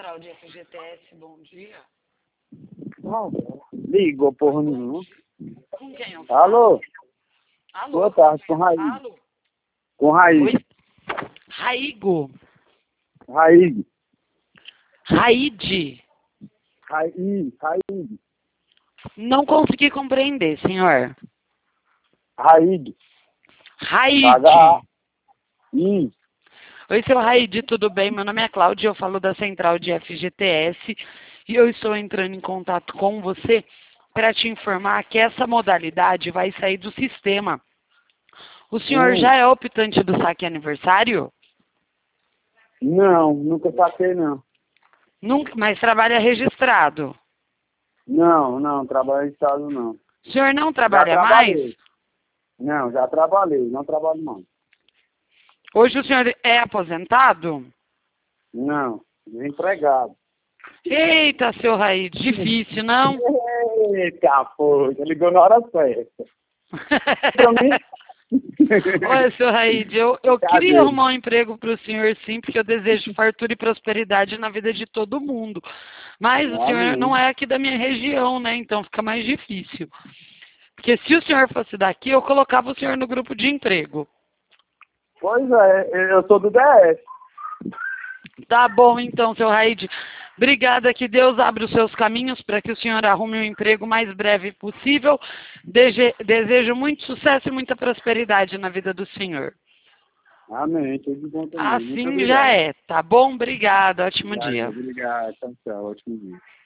central de FGTS, bom dia. Não, ligou porra nenhuma. Com quem eu falo? Alô? Alô? Boa tarde, com Raí. Alô? Com Raí. Oi? Raigo. Raí. Raide. Raí. Não consegui compreender, senhor. Raí. Raide. I. Oi, seu Raide, tudo bem? Meu nome é Cláudia, eu falo da central de FGTS e eu estou entrando em contato com você para te informar que essa modalidade vai sair do sistema. O senhor já é optante do saque aniversário? Não, nunca saquei não. Nunca, mas trabalha registrado. Não, trabalho em estado não. O senhor não Já trabalha trabalhei. mais? Não, já trabalhei, não trabalho mais. Hoje o senhor é aposentado? Não, desempregado. Eita, seu Raide, difícil, não? Eita, porra, ligou na hora certa. Pra mim, Olha, seu Raide, eu queria arrumar um emprego para o senhor sim, porque eu desejo fartura e prosperidade na vida de todo mundo. Mas o senhor não é aqui da minha região, né? Então fica mais difícil. Porque se o senhor fosse daqui, eu colocava o senhor no grupo de emprego. Pois é, eu sou do DS. Tá bom, então, seu Raide. Obrigada, que Deus abra os seus caminhos para que o senhor arrume um emprego o mais breve possível. Desejo muito sucesso e muita prosperidade na vida do senhor. Amém, tudo de bom também. Muito Assim obrigado. já é, tá bom? Obrigada, ótimo dia. Obrigado, tchau, ótimo dia.